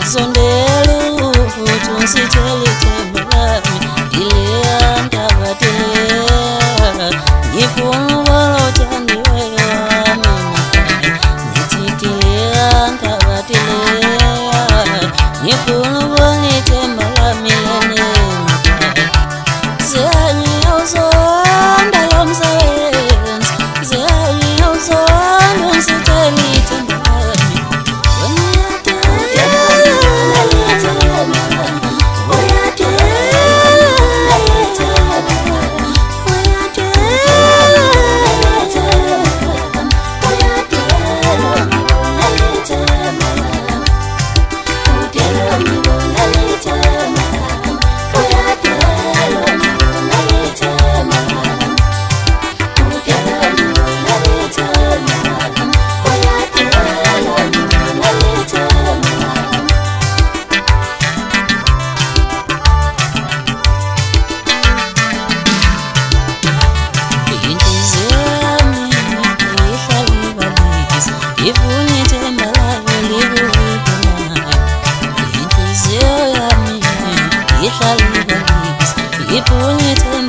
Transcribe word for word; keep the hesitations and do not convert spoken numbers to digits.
Sondelo futhi usithele ithemba lami Dileya ndaba dileya Ngifuna ukubona uthandiweyo wami Ngithi dileya ndaba dileya Ngifuna ukubona ithemba lami lenene Sengiyawuzonda lo msebenzi Sengiyawuzonda usithele ithemba lami Ifuna ithemba layo libukhona Inhliziyo yami ihlala ibalisa Ifuna ithemba